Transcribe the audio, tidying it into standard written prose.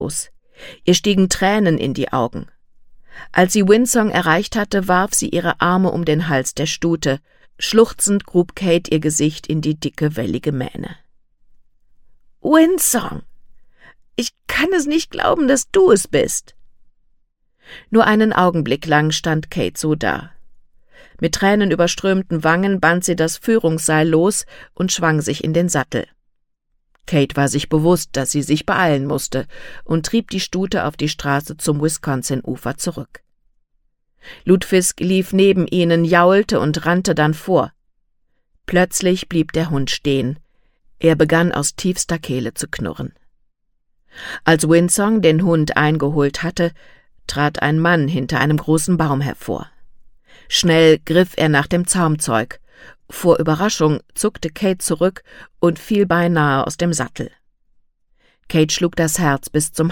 Ihr stiegen Tränen in die Augen. Als sie Windsong erreicht hatte, warf sie ihre Arme um den Hals der Stute. Schluchzend grub Kate ihr Gesicht in die dicke, wellige Mähne. »Windsong, ich kann es nicht glauben, dass du es bist.« Nur einen Augenblick lang stand Kate so da. Mit tränenüberströmten Wangen band sie das Führungsseil los und schwang sich in den Sattel. Kate war sich bewusst, dass sie sich beeilen musste, und trieb die Stute auf die Straße zum Wisconsin-Ufer zurück. Lutefisk lief neben ihnen, jaulte und rannte dann vor. Plötzlich blieb der Hund stehen. Er begann aus tiefster Kehle zu knurren. Als Windsong den Hund eingeholt hatte, trat ein Mann hinter einem großen Baum hervor. Schnell griff er nach dem Zaumzeug. Vor Überraschung zuckte Kate zurück und fiel beinahe aus dem Sattel. Kate schlug das Herz bis zum